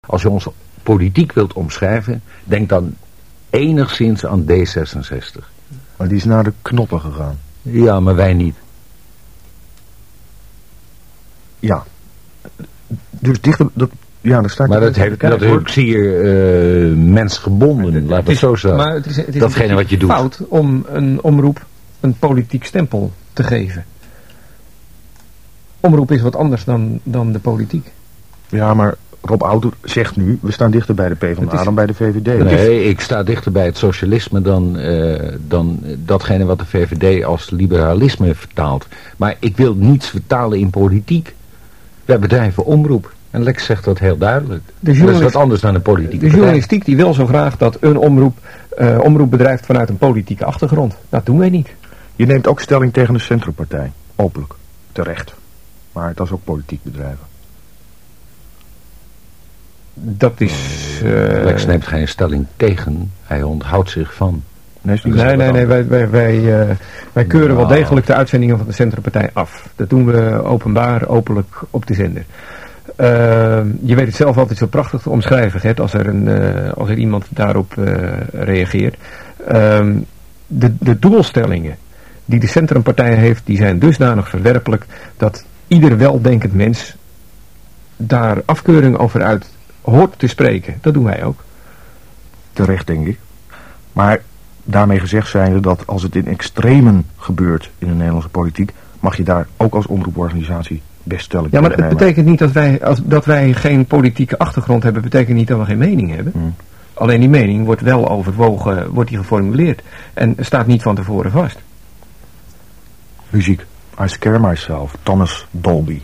Als je onze politiek wilt omschrijven, denk dan enigszins aan D66. Maar die is naar de knoppen gegaan. Ja, maar wij niet. Ja. Dus dichter... Ja, daar staat maar dat ik zie hier mensgebonden, laat het zo zeggen. Maar het is datgene wat je doet. Fout om een omroep een politiek stempel te geven. Omroep is wat anders dan de politiek. Ja, maar Rob Outer zegt nu, we staan dichter bij de PvdA dan bij de VVD. Nee, ik sta dichter bij het socialisme dan datgene wat de VVD als liberalisme vertaalt. Maar ik wil niets vertalen in politiek. Wij bedrijven omroep. En Lex zegt dat heel duidelijk. Dat is wat anders dan de politiek. De journalistiek die wil zo graag dat een omroep bedrijft vanuit een politieke achtergrond. Dat doen wij niet. Je neemt ook stelling tegen de Centrumpartij. Openlijk. Terecht. Maar dat is ook politiek bedrijven. Dat is... Lex neemt geen stelling tegen. Hij onthoudt zich van. Nee, wij keuren wel degelijk de uitzendingen van de Centrumpartij af. Dat doen we openbaar, openlijk op de zender. Je weet het zelf altijd zo prachtig te omschrijven, Gert, als er iemand daarop reageert. De doelstellingen die de Centrumpartij heeft, die zijn dusdanig verwerpelijk dat ieder weldenkend mens daar afkeuring over uit hoort te spreken. Dat doen wij ook. Terecht, denk ik. Maar daarmee gezegd zijnde dat als het in extremen gebeurt in de Nederlandse politiek, mag je daar ook als omroeporganisatie best stelling tegen nemen. Ja, maar het betekent niet dat wij geen politieke achtergrond hebben, betekent niet dat we geen mening hebben. Alleen die mening wordt wel overwogen, wordt die geformuleerd en staat niet van tevoren vast. Muziek. I Scare Myself, Thomas Dolby.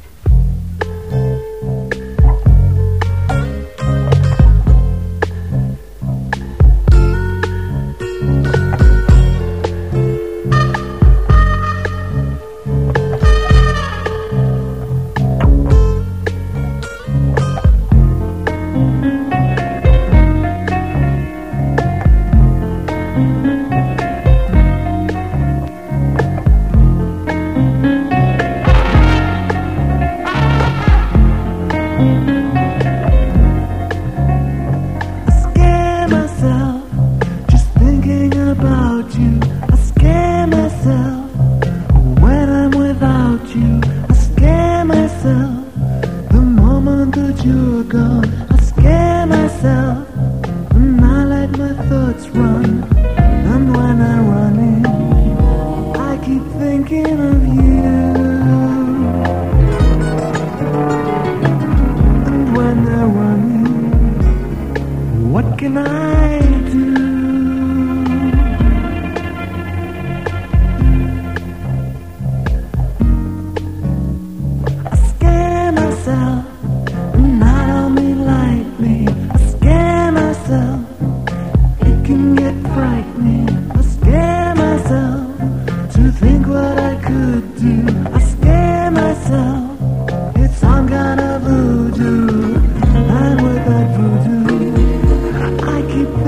Keep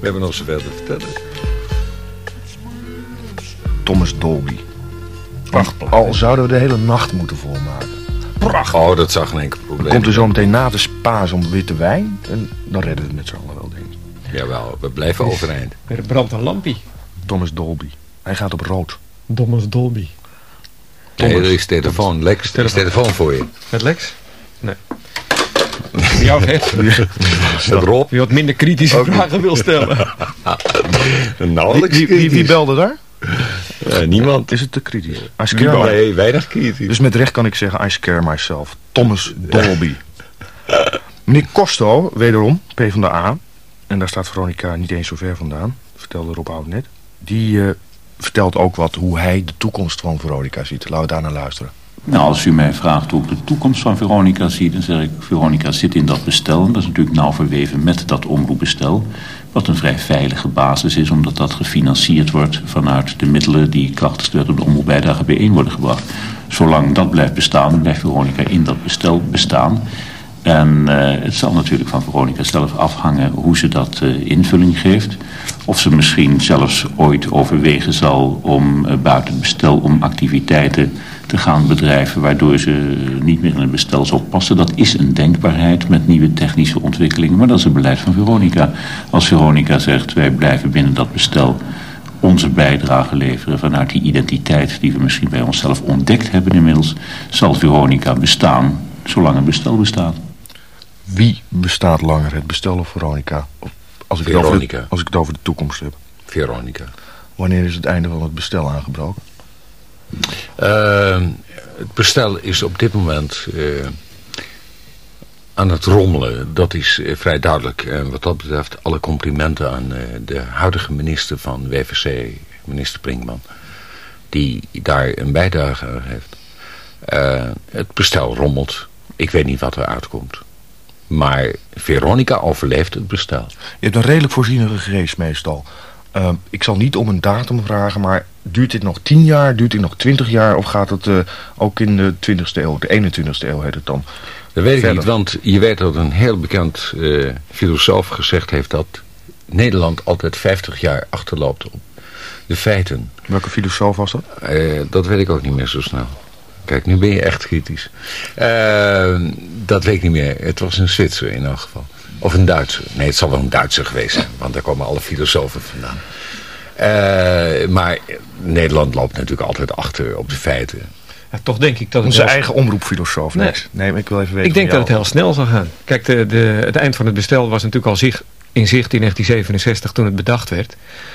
hebben nog zoveel te vertellen. Thomas Dolby. Prachtig. Al zouden we de hele nacht moeten volmaken. Prachtig. Oh, dat zag geen enkel probleem. Komt er zo meteen na de spaas om witte wijn. En dan redden we het met z'n allen wel, denk ik. Jawel, we blijven overeind. Er brandt een lampie. Thomas Dolby. Hij gaat op rood. Thomas Dolby. Nee, er is telefoon. Lex, er is telefoon voor je. Met Lex? Nee. Voor jou, Gert. Rob. Wie wat minder kritische vragen wil stellen. Nou, Wie belde daar? Niemand. Is het te kritisch? Nee, weinig kritisch. Dus met recht kan ik zeggen, I scare myself. Thomas Dolby. Meneer Costo, wederom, PvdA. En daar staat Veronica niet eens zo ver vandaan. Vertelde Rob Oud net. Die vertelt ook wat hoe hij de toekomst van Veronica ziet. Laten we daar naar luisteren. Nou, als u mij vraagt hoe ik de toekomst van Veronica zie, dan zeg ik, Veronica zit in dat bestel. En dat is natuurlijk nauw verweven met dat omroepbestel. Wat een vrij veilige basis is, omdat dat gefinancierd wordt vanuit de middelen die krachtens de wet op de omroepbijdrage bijeen worden gebracht. Zolang dat blijft bestaan, blijft Veronica in dat bestel bestaan. En het zal natuurlijk van Veronica zelf afhangen hoe ze dat invulling geeft. Of ze misschien zelfs ooit overwegen zal om buiten het bestel om activiteiten te gaan bedrijven waardoor ze niet meer in het bestel zal passen. Dat is een denkbaarheid met nieuwe technische ontwikkelingen, maar dat is het beleid van Veronica. Als Veronica zegt wij blijven binnen dat bestel onze bijdrage leveren vanuit die identiteit die we misschien bij onszelf ontdekt hebben inmiddels, zal Veronica bestaan zolang het bestel bestaat. Wie bestaat langer, het bestel of Veronica? Als ik het over de toekomst heb. Veronica. Wanneer is het einde van het bestel aangebroken? Het bestel is op dit moment aan het rommelen. Dat is vrij duidelijk. En wat dat betreft alle complimenten aan de huidige minister van WVC, minister Brinkman, die daar een bijdrage aan heeft. Het bestel rommelt. Ik weet niet wat er uitkomt. Maar Veronica overleeft het bestel. Je hebt een redelijk voorzienige geest meestal. Ik zal niet om een datum vragen, maar duurt dit nog 10 jaar, duurt dit nog 20 jaar... of gaat het ook in de 20e eeuw, de 21e eeuw heet het dan? Dat weet ik niet, want je weet dat een heel bekend filosoof gezegd heeft dat Nederland altijd 50 jaar achterloopt op de feiten. Welke filosoof was dat? Dat weet ik ook niet meer zo snel. Kijk, nu ben je echt kritisch. Dat weet ik niet meer. Het was een Zwitser in elk geval. Of een Duitser. Nee, het zal wel een Duitser geweest zijn. Want daar komen alle filosofen vandaan. Maar Nederland loopt natuurlijk altijd achter op de feiten. Ja, toch denk ik dat het onze eigen omroepfilosoof. Nee, maar ik wil even weten. Ik denk dat het heel snel zal gaan. Kijk, het eind van het bestel was natuurlijk al in zicht in 1967 toen het bedacht werd.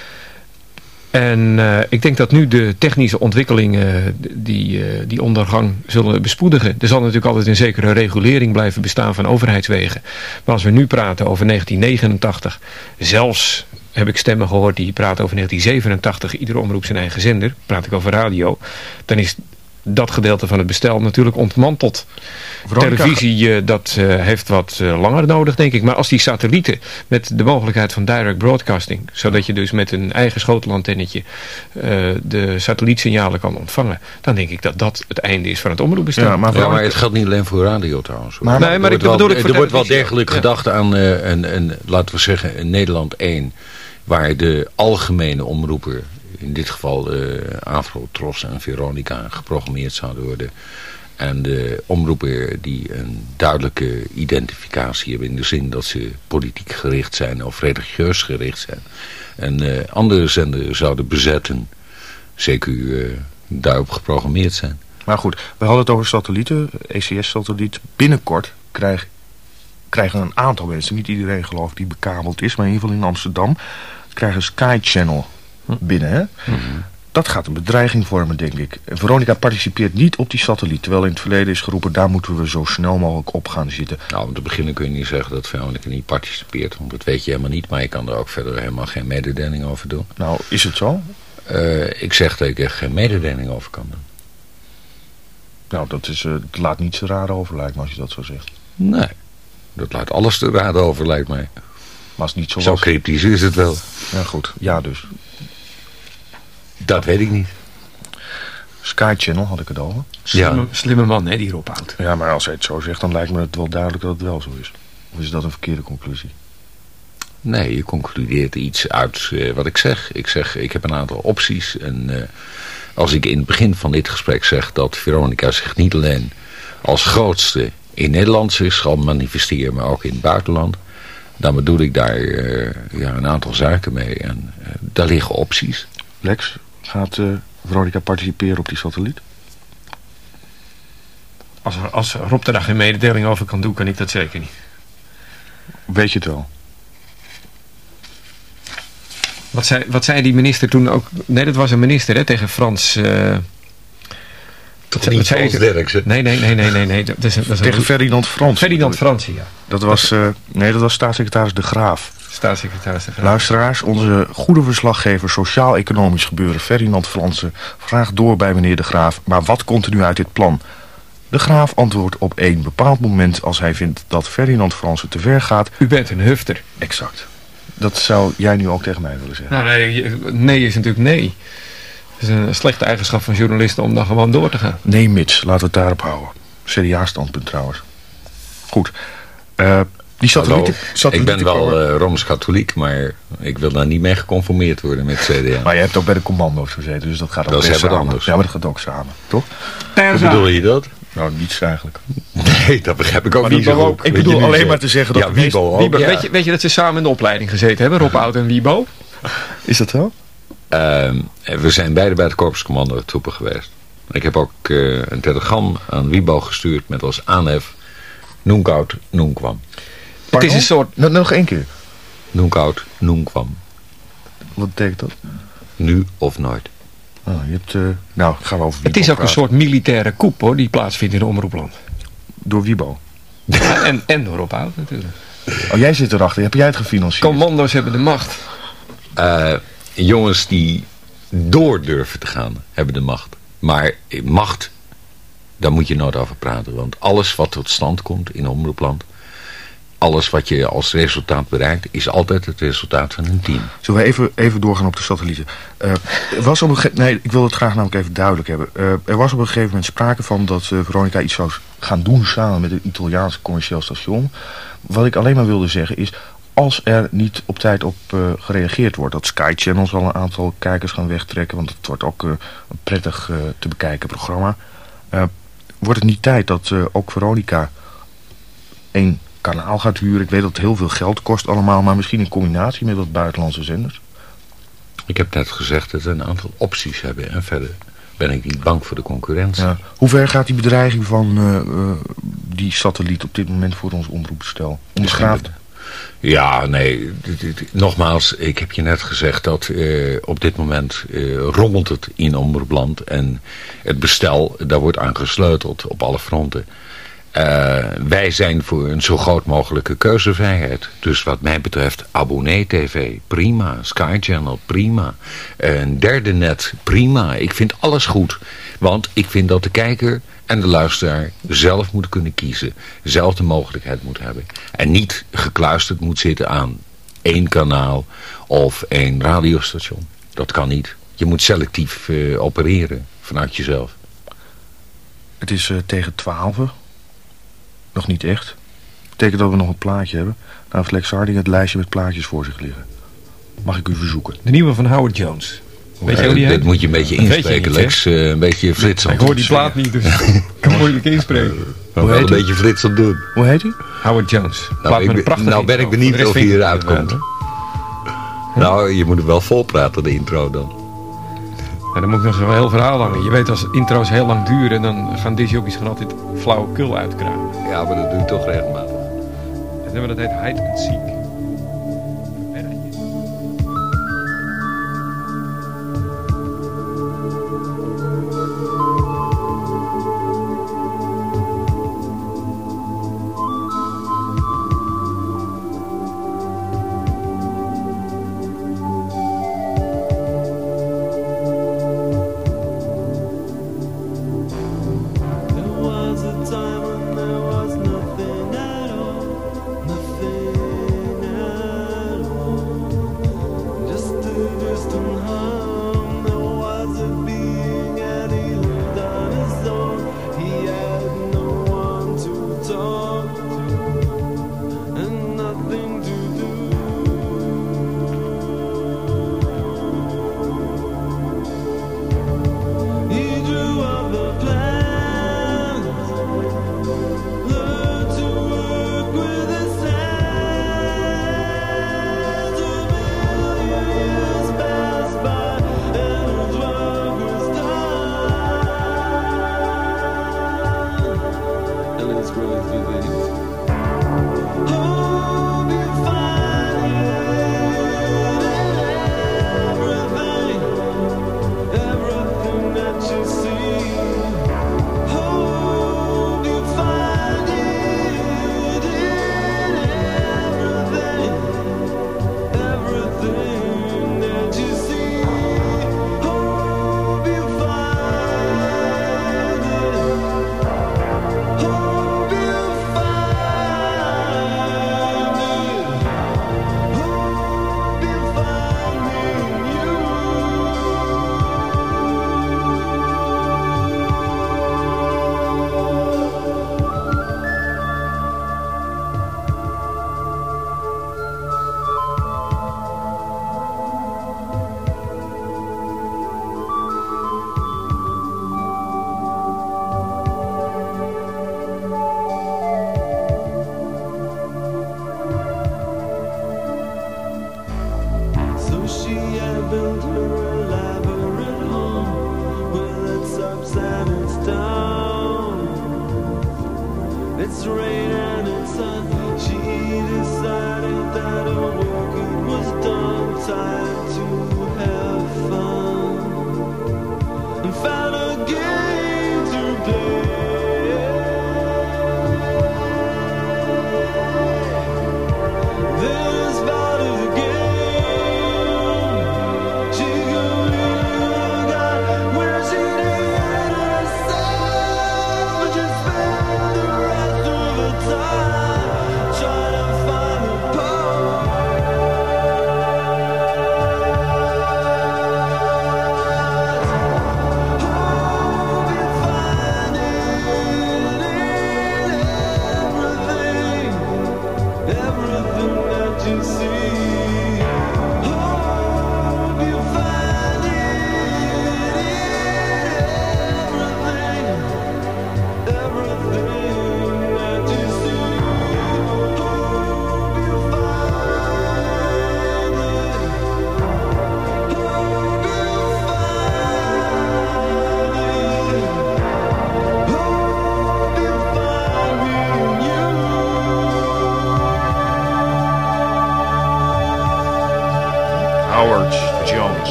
En ik denk dat nu de technische ontwikkelingen die ondergang zullen bespoedigen. Er zal natuurlijk altijd een zekere regulering blijven bestaan van overheidswegen. Maar als we nu praten over 1989, zelfs heb ik stemmen gehoord die praten over 1987, iedere omroep zijn eigen zender, praat ik over radio, dan is dat gedeelte van het bestel natuurlijk ontmanteld. Televisie, dat heeft wat langer nodig, denk ik. Maar als die satellieten met de mogelijkheid van direct broadcasting, zodat je dus met een eigen schotelantennetje de satellietsignalen kan ontvangen, dan denk ik dat dat het einde is van het omroepbestel. Ja, maar het geldt niet alleen voor radio trouwens. Maar er wordt wel dergelijk gedacht aan, laten we zeggen, een Nederland 1, waar de algemene omroeper, in dit geval Afro, Tros en Veronica, geprogrammeerd zouden worden. En de omroepen die een duidelijke identificatie hebben in de zin dat ze politiek gericht zijn of religieus gericht zijn. En andere zenders zouden bezetten, zeker daarop geprogrammeerd zijn. Maar goed, we hadden het over satellieten, ECS-satelliet. Binnenkort krijgen een aantal mensen, niet iedereen geloof ik die bekabeld is, maar in ieder geval in Amsterdam, krijgen Sky Channel binnen. Hè? Mm-hmm. Dat gaat een bedreiging vormen, denk ik. Veronica participeert niet op die satelliet, terwijl in het verleden is geroepen, daar moeten we zo snel mogelijk op gaan zitten. Nou, om te beginnen kun je niet zeggen dat Veronica niet participeert, want dat weet je helemaal niet, maar je kan er ook verder helemaal geen mededeling over doen. Nou, is het zo? Ik zeg dat ik er geen mededeling over kan doen. Nou, het laat niet zo raar over, lijkt me, als je dat zo zegt. Nee, dat laat alles te raar over, lijkt mij. Maar als het niet zo cryptisch is het wel. Ja, goed. Ja, dus. Dat weet ik niet. Sky Channel had ik het over. Slimme man, hè, die Rob Oud. Ja, maar als hij het zo zegt, dan lijkt me het wel duidelijk dat het wel zo is. Of is dat een verkeerde conclusie? Nee, je concludeert iets uit wat ik zeg. Ik heb een aantal opties. En als ik in het begin van dit gesprek zeg dat Veronica zich niet alleen als grootste in Nederland zich zal manifesteren, maar ook in het buitenland, dan bedoel ik daar een aantal zaken mee. En daar liggen opties. Lex, gaat Veronica participeren op die satelliet? Als Rob daar geen mededeling over kan doen, kan ik dat zeker niet. Weet je het wel? Wat zei die minister toen ook? Nee, dat was een minister, hè, tegen Frans. Toch niet Frans Derksen? Nee. Dat is tegen Ferdinand Frans. Ferdinand Frans, ja. Dat was staatssecretaris De Graaf. Staatssecretaris De Graaf. Luisteraars, onze goede verslaggever sociaal-economisch gebeuren Ferdinand Fransen vraagt door bij meneer De Graaf. Maar wat komt er nu uit dit plan? De Graaf antwoordt op een bepaald moment als hij vindt dat Ferdinand Fransen te ver gaat. U bent een hufter. Exact. Dat zou jij nu ook tegen mij willen zeggen. Nou, nee is natuurlijk nee. Het is een slechte eigenschap van journalisten om dan gewoon door te gaan. Nee, Mits, laten we het daarop houden. CDA-standpunt trouwens. Goed. Die satellieten... Ik ben wel Rooms-Katholiek, maar ik wil daar niet mee geconformeerd worden met CDA. Maar je hebt ook bij de commando's gezeten, dus dat gaat ook samen. Anders. Ja, maar dat gaat ook samen, toch? Hoe bedoel je dat? Nou, niets eigenlijk. Nee, dat begrijp ik ook maar niet zo. Ik bedoel alleen maar te zeggen dat... Ja, Wiebo ook. Weet je dat ze samen in de opleiding gezeten hebben, Rob Oud en Wiebo? Is dat zo? We zijn beide bij het korpscommando troepen geweest. Ik heb ook een telegram aan Wiebo gestuurd met als aanhef Noenkoud, Noenkwam. Het is een soort... Nog één keer. Noenkoud, Noenkwam. Wat betekent dat? Nu of nooit. Oh, je hebt... nou, gaan we over Wiebo Het is ook praten. een soort militaire coup, hoor, die plaatsvindt in de omroepland. Door Wiebo? Ja, en door Rob Oud natuurlijk. Oh, jij zit erachter. Heb jij het gefinancierd? Commando's hebben de macht. Jongens die door durven te gaan, hebben de macht. Maar macht, daar moet je nooit over praten. Want alles wat tot stand komt in omroepland, alles wat je als resultaat bereikt, is altijd het resultaat van een team. Zullen we even doorgaan op de satellieten? Ik wil het graag namelijk even duidelijk hebben. Er was op een gegeven moment sprake van dat Veronica iets zou gaan doen samen met een Italiaans commercieel station. Wat ik alleen maar wilde zeggen is, als er niet op tijd op gereageerd wordt, dat Sky Channel zal een aantal kijkers gaan wegtrekken, want het wordt ook een prettig te bekijken programma. Wordt het niet tijd dat ook Veronica een kanaal gaat huren? Ik weet dat het heel veel geld kost allemaal, maar misschien in combinatie met wat buitenlandse zenders. Ik heb net gezegd dat we een aantal opties hebben en verder ben ik niet bang voor de concurrentie. Ja. Hoe ver gaat die bedreiging van die satelliet op dit moment voor ons omroepstel? Ondergraafd? Ja, nee. Nogmaals, ik heb je net gezegd dat op dit moment rommelt het in omroepland. En het bestel, daar wordt aan gesleuteld op alle fronten. Wij zijn voor een zo groot mogelijke keuzevrijheid. Dus wat mij betreft abonnee-tv, prima. Sky Channel, prima. Een derde net, prima. Ik vind alles goed. Want ik vind dat de kijker en de luisteraar zelf moet kunnen kiezen. Zelf de mogelijkheid moet hebben. En niet gekluisterd moet zitten aan één kanaal of één radiostation. Dat kan niet. Je moet selectief opereren vanuit jezelf. Het is tegen 12. Nog niet echt. Betekent dat we nog een plaatje hebben. Nou heeft Lex Harding het lijstje met plaatjes voor zich liggen. Mag ik u verzoeken? De nieuwe van Howard Jones. Weet je hoe die heet? Dat moet je een beetje inspreken, Lex. Een beetje flitsend. Ik hoor die plaat niet, dus ik kan moeilijk inspreken. Hoe heet een beetje flitsend doen. Hoe heet hij? Howard Jones. Nou ben ik benieuwd of hij eruit komt. Nou, je moet hem wel volpraten, de intro dan. Ja, dan moet ik nog zo'n heel verhaal hangen. Je weet, als intro's heel lang duren, dan gaan discjockeys gewoon altijd flauwekul uitkramen. Ja, maar dat doe ik toch regelmatig. Het nummer dat heet Hide and Seek. There was a time when there was nothing at all, nothing.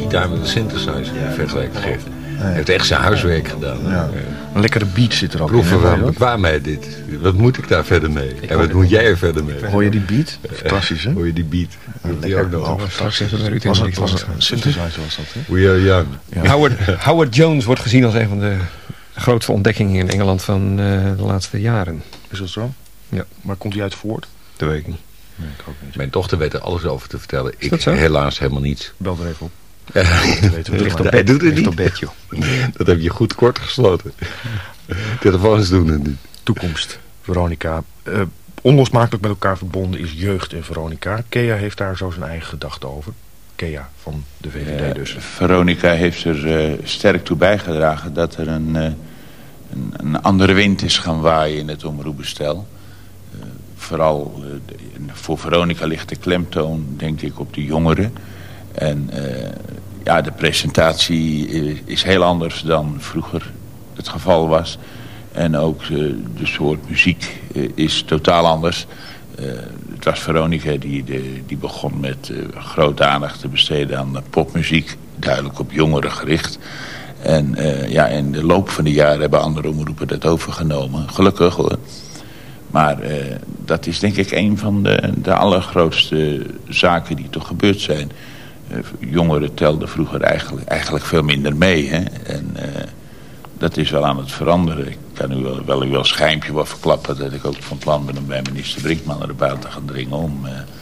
gitaar met een synthesizer in vergelijking geeft. Hij heeft echt zijn huiswerk gedaan. Ja. Een lekkere beat zit er ook Proeven in. van bekwaamheid dit. Wat moet ik daar verder mee? En wat moet jij er verder mee? Hoor je die beat? Fantastisch, hè? Hoor je die beat? Die ook nog. Straks even bij Ruud Was het een synthesizer was dat, hè? We are young. Ja. Howard Jones wordt gezien als een van de grootste ontdekkingen in Engeland van de laatste jaren. Is dat zo? Ja. Maar komt hij uit Voort? Dat weet ik niet. Nee, ik ook niet. Mijn dochter weet er alles over te vertellen. Ik dat zo? helaas helemaal niets. Bel er even op. Hij doet het niet. op bed, joh. Dat heb je goed kort gesloten. Telefoons doen het niet. Toekomst, Veronica. Onlosmakelijk met elkaar verbonden is jeugd en Veronica. Kea heeft daar zo zijn eigen gedachten over. Kea van de VVD dus. Veronica heeft er sterk toe bijgedragen dat er een andere wind is gaan waaien in het omroepbestel. Vooral voor Veronica ligt de klemtoon, denk ik, op de jongeren. En de presentatie is heel anders dan vroeger het geval was. En ook de soort muziek is totaal anders. Het was Veronica die begon met grote aandacht te besteden aan popmuziek. Duidelijk op jongeren gericht. En in de loop van de jaren hebben andere omroepen dat overgenomen. Gelukkig hoor. Maar dat is denk ik een van de allergrootste zaken die toch gebeurd zijn. Jongeren telden vroeger eigenlijk veel minder mee. Hè? En dat is wel aan het veranderen. Ik kan u wel schijmpje wat verklappen dat ik ook van plan ben om bij minister Brinkman naar de buiten te gaan dringen om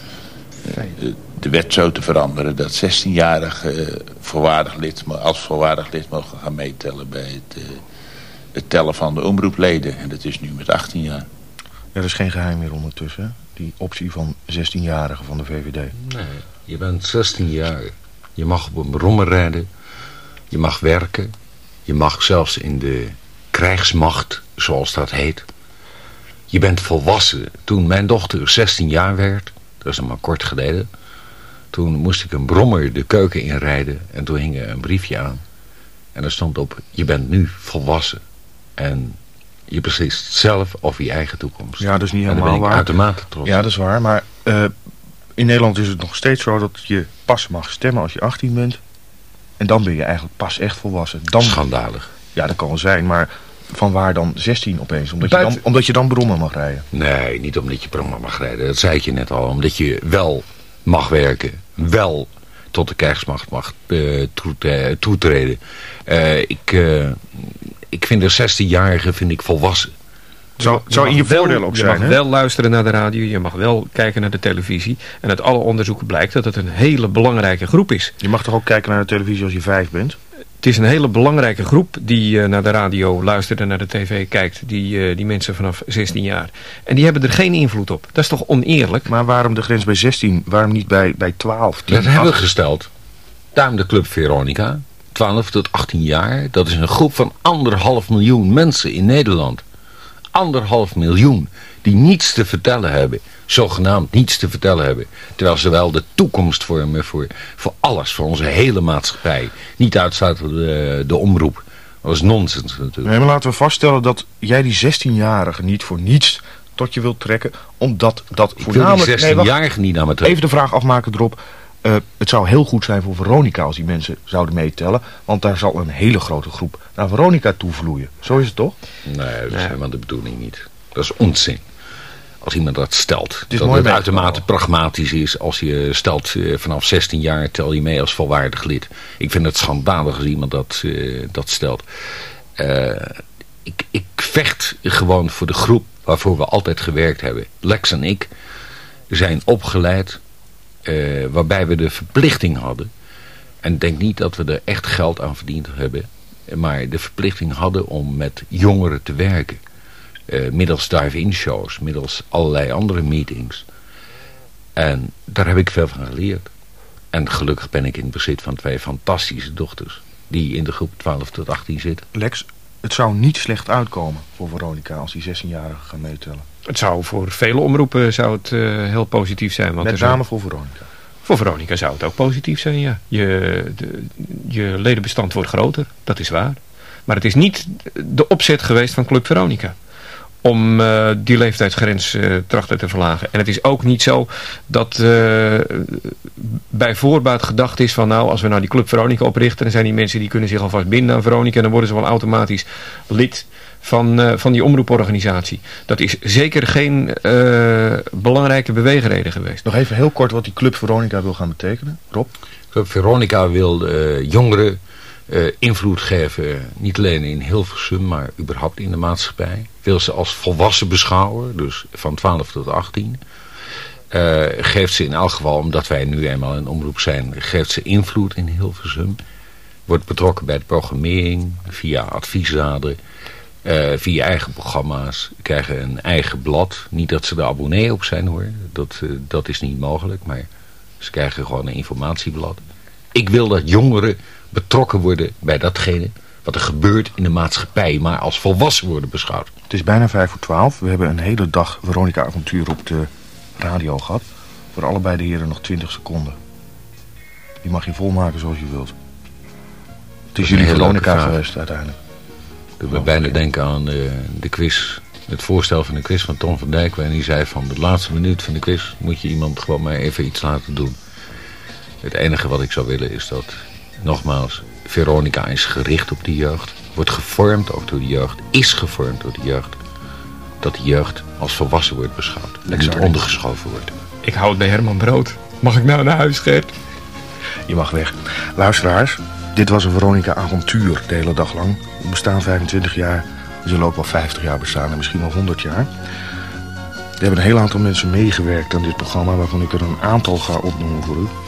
de wet zo te veranderen dat 16-jarigen als volwaardig lid mogen gaan meetellen bij het tellen van de omroepleden. En dat is nu met 18 jaar. Er is geen geheim meer ondertussen, hè? Die optie van 16-jarigen van de VVD. Nee, je bent 16 jaar. Je mag op een brommer rijden. Je mag werken. Je mag zelfs in de krijgsmacht, zoals dat heet. Je bent volwassen. Toen mijn dochter 16 jaar werd, dat is nog maar kort geleden, toen moest ik een brommer de keuken inrijden en toen hing er een briefje aan. En er stond op, je bent nu volwassen. En je beslist zelf over je eigen toekomst. Ja, dat is niet en daar helemaal ben ik waar. uitermate trots. Ja, dat is waar. Maar in Nederland is het nog steeds zo dat je pas mag stemmen als je 18 bent. En dan ben je eigenlijk pas echt volwassen. Dan, Schandalig. ja, dat kan wel zijn. Maar van waar dan 16 opeens? Omdat je dan brommen mag rijden. Nee, niet omdat je brommer mag rijden. Dat zei ik je net al. Omdat je wel mag werken. Wel tot de krijgsmacht mag toetreden. Ik vind de 16-jarige volwassen. Zou in je voordeel ook zijn, Je mag wel luisteren naar de radio, je mag wel kijken naar de televisie. En uit alle onderzoeken blijkt dat het een hele belangrijke groep is. Je mag toch ook kijken naar de televisie als je 5 bent? Het is een hele belangrijke groep die naar de radio luistert en naar de tv kijkt. Die mensen vanaf 16 jaar. En die hebben er geen invloed op. Dat is toch oneerlijk? Maar waarom de grens bij 16? Waarom niet bij 12? 10, Dat hebben we 8? gesteld. Daarom de Club Veronica. 12 tot 18 jaar. Dat is een groep van 1,5 miljoen mensen in Nederland. 1,5 miljoen die niets te vertellen hebben. Zogenaamd niets te vertellen hebben. Terwijl ze wel de toekomst vormen voor alles. Voor onze hele maatschappij. Niet uitsluitend de omroep. Dat is nonsens natuurlijk. Nee, maar laten we vaststellen dat jij die 16-jarige niet voor niets tot je wilt trekken. Omdat dat Ik voornamelijk... wil die 16-jarige niet naar me trekken. Even de vraag afmaken erop. Het zou heel goed zijn voor Veronica als die mensen zouden meetellen. Want daar zal een hele grote groep naar Veronica toevloeien. Zo is het toch? Nee, dat is helemaal de bedoeling niet. Dat is onzin. Als iemand dat stelt. is Dat mooi het uitermate meegenomen. pragmatisch is. Als je stelt vanaf 16 jaar tel je mee als volwaardig lid. Ik vind het schandalig als iemand dat stelt. Ik vecht gewoon voor de groep waarvoor we altijd gewerkt hebben. Lex en ik zijn opgeleid waarbij we de verplichting hadden. En denk niet dat we er echt geld aan verdiend hebben. Maar de verplichting hadden om met jongeren te werken. Middels drive-in shows. Middels allerlei andere meetings. En daar heb ik veel van geleerd. En gelukkig ben ik in bezit van 2 fantastische dochters. Die in de groep 12 tot 18 zitten. Lex, het zou niet slecht uitkomen voor Veronica als die 16-jarigen gaan meetellen. Het zou voor vele omroepen heel positief zijn. Want Met name voor Veronica. Voor Veronica zou het ook positief zijn, ja. Je ledenbestand wordt groter, dat is waar. Maar het is niet de opzet geweest van Club Veronica. om die leeftijdsgrens trachten te verlagen. En het is ook niet zo dat bij voorbaat gedacht is van nou, als we nou die Club Veronica oprichten, dan zijn die mensen die kunnen zich alvast binden aan Veronica en dan worden ze wel automatisch lid van die omroeporganisatie. Dat is zeker geen belangrijke beweegreden geweest. Nog even heel kort wat die Club Veronica wil gaan betekenen. Rob? Club Veronica wil jongeren invloed geven, niet alleen in Hilversum, maar überhaupt in de maatschappij. Wil ze als volwassen beschouwen, dus van 12 tot 18. Geeft ze in elk geval, omdat wij nu eenmaal een omroep zijn, geeft ze invloed in Hilversum. Wordt betrokken bij de programmering, via adviesraden, via eigen programma's, krijgen een eigen blad. Niet dat ze er abonnee op zijn hoor, dat is niet mogelijk, maar ze krijgen gewoon een informatieblad. Ik wil dat jongeren betrokken worden bij datgene wat er gebeurt in de maatschappij, maar als volwassen worden beschouwd. Het is bijna 11:55. We hebben een hele dag Veronica-avontuur op de radio gehad. Voor allebei de heren nog 20 seconden. Die mag je volmaken zoals je wilt. Het is jullie Veronica geweest uiteindelijk. Ik wil bijna denken aan de quiz. Het voorstel van de quiz van Tom van Dijk. Waarin hij zei van de laatste minuut van de quiz moet je iemand gewoon maar even iets laten doen. Het enige wat ik zou willen is dat, nogmaals, Veronica is gericht op de jeugd. Wordt gevormd ook door de jeugd. Is gevormd door de jeugd. Dat de jeugd als volwassen wordt beschouwd. En niet ondergeschoven wordt. Ik hou het bij Herman Brood. Mag ik nou naar huis, Gert? Je mag weg. Luisteraars, dit was een Veronica-avontuur de hele dag lang. We bestaan 25 jaar. We zullen ook wel 50 jaar bestaan en misschien wel 100 jaar. Er hebben een heel aantal mensen meegewerkt aan dit programma, waarvan ik er een aantal ga opnoemen voor u.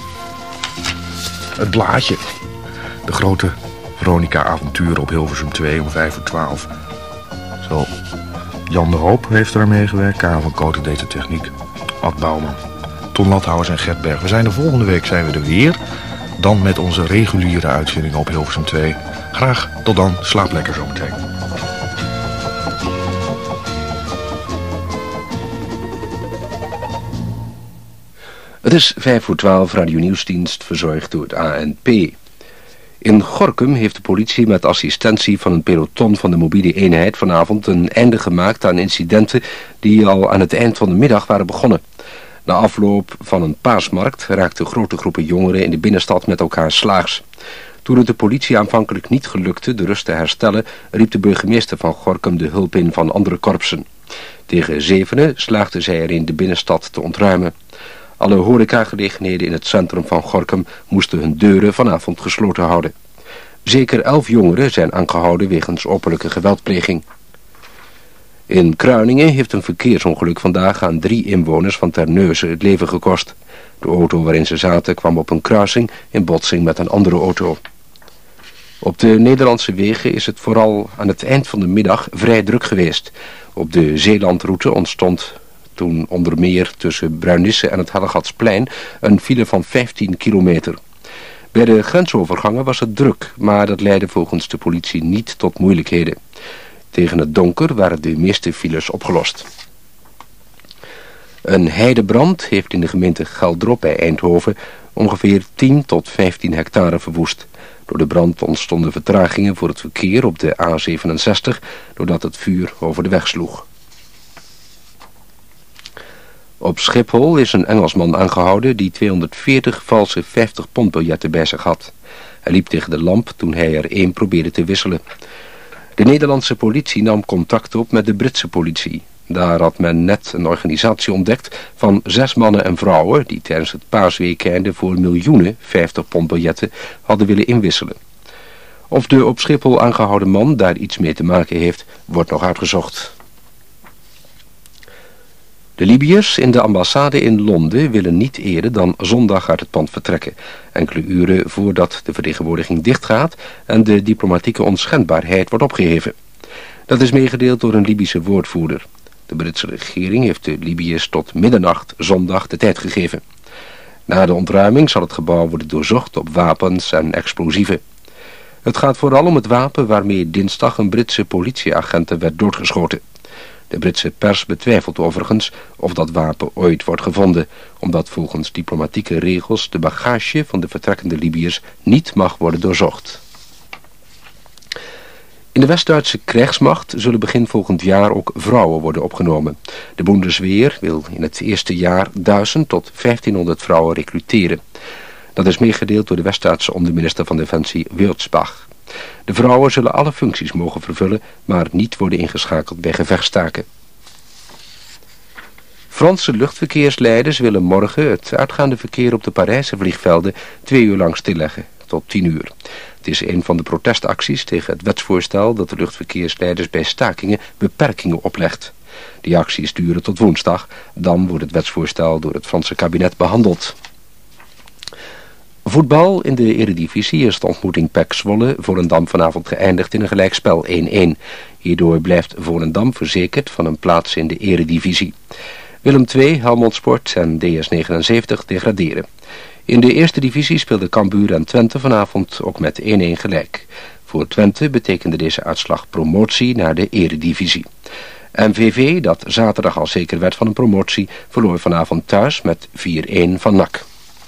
Het blaadje. De grote Veronica-avonturen op Hilversum 2 om 11:55. Zo. Jan de Hoop heeft er aan meegewerkt. Karel van Kooten deed de techniek. Ad Bouwman. Ton Lathouwers en Gert Berg. De volgende week zijn we er weer. Dan met onze reguliere uitzendingen op Hilversum 2. Graag tot dan. Slaap lekker zometeen. Het is 11:55, Radio Nieuwsdienst, verzorgd door het ANP. In Gorinchem heeft de politie met assistentie van een peloton van de mobiele eenheid vanavond een einde gemaakt aan incidenten die al aan het eind van de middag waren begonnen. Na afloop van een paasmarkt raakten grote groepen jongeren in de binnenstad met elkaar slaags. Toen het de politie aanvankelijk niet gelukte de rust te herstellen, riep de burgemeester van Gorinchem de hulp in van andere korpsen. Tegen 7 slaagden zij erin de binnenstad te ontruimen. Alle horecagelegenheden in het centrum van Gorinchem moesten hun deuren vanavond gesloten houden. Zeker 11 jongeren zijn aangehouden wegens openlijke geweldpleging. In Kruiningen heeft een verkeersongeluk vandaag aan 3 inwoners van Terneuzen het leven gekost. De auto waarin ze zaten kwam op een kruising in botsing met een andere auto. Op de Nederlandse wegen is het vooral aan het eind van de middag vrij druk geweest. Op de Zeelandroute ontstond toen onder meer tussen Bruinisse en het Hellegatsplein een file van 15 kilometer. Bij de grensovergangen was het druk, maar dat leidde volgens de politie niet tot moeilijkheden. Tegen het donker waren de meeste files opgelost. Een heidebrand heeft in de gemeente Geldrop bij Eindhoven ongeveer 10 tot 15 hectare verwoest. Door de brand ontstonden vertragingen voor het verkeer op de A67, doordat het vuur over de weg sloeg. Op Schiphol is een Engelsman aangehouden die 240 valse 50-pondbiljetten bij zich had. Hij liep tegen de lamp toen hij er 1 probeerde te wisselen. De Nederlandse politie nam contact op met de Britse politie. Daar had men net een organisatie ontdekt van 6 mannen en vrouwen die tijdens het paasweekende voor miljoenen 50-pondbiljetten hadden willen inwisselen. Of de op Schiphol aangehouden man daar iets mee te maken heeft, wordt nog uitgezocht. De Libiërs in de ambassade in Londen willen niet eerder dan zondag uit het pand vertrekken, enkele uren voordat de vertegenwoordiging dichtgaat en de diplomatieke onschendbaarheid wordt opgeheven. Dat is meegedeeld door een Libische woordvoerder. De Britse regering heeft de Libiërs tot middernacht zondag de tijd gegeven. Na de ontruiming zal het gebouw worden doorzocht op wapens en explosieven. Het gaat vooral om het wapen waarmee dinsdag een Britse politieagent werd doodgeschoten. De Britse pers betwijfelt overigens of dat wapen ooit wordt gevonden, omdat volgens diplomatieke regels de bagage van de vertrekkende Libiërs niet mag worden doorzocht. In de West-Duitse krijgsmacht zullen begin volgend jaar ook vrouwen worden opgenomen. De Bundeswehr wil in het eerste jaar 1000 tot 1500 vrouwen recruteren. Dat is meegedeeld door de West-Duitse onderminister van Defensie Würzbach. De vrouwen zullen alle functies mogen vervullen, maar niet worden ingeschakeld bij gevechtstaken. Franse luchtverkeersleiders willen morgen het uitgaande verkeer op de Parijse vliegvelden 2 uur lang stilleggen, tot 10 uur. Het is een van de protestacties tegen het wetsvoorstel dat de luchtverkeersleiders bij stakingen beperkingen oplegt. Die acties duren tot woensdag, dan wordt het wetsvoorstel door het Franse kabinet behandeld. Voetbal in de Eredivisie is de ontmoeting PEC Zwolle Volendam vanavond geëindigd in een gelijkspel 1-1. Hierdoor blijft Volendam verzekerd van een plaats in de Eredivisie. Willem II, Helmond Sport en DS79 degraderen. In de eerste divisie speelden Cambuur en Twente vanavond ook met 1-1 gelijk. Voor Twente betekende deze uitslag promotie naar de Eredivisie. MVV, dat zaterdag al zeker werd van een promotie, verloor vanavond thuis met 4-1 van NAC.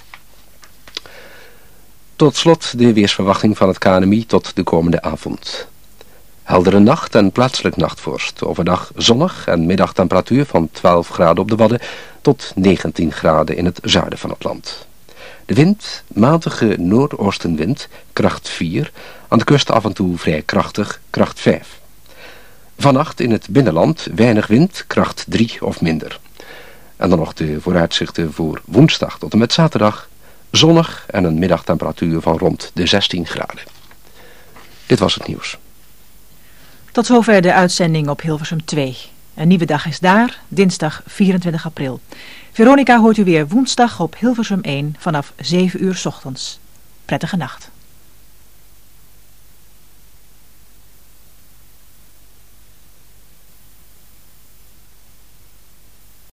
Tot slot de weersverwachting van het KNMI tot de komende avond. Heldere nacht en plaatselijk nachtvorst. Overdag zonnig en middagtemperatuur van 12 graden op de Wadden tot 19 graden in het zuiden van het land. De wind, matige noordoostenwind, kracht 4. Aan de kust af en toe vrij krachtig, kracht 5. Vannacht in het binnenland weinig wind, kracht 3 of minder. En dan nog de vooruitzichten voor woensdag tot en met zaterdag. Zonnig en een middagtemperatuur van rond de 16 graden. Dit was het nieuws. Tot zover de uitzending op Hilversum 2. Een nieuwe dag is daar, dinsdag 24 april. Veronica hoort u weer woensdag op Hilversum 1 vanaf 7 uur 's ochtends. Prettige nacht.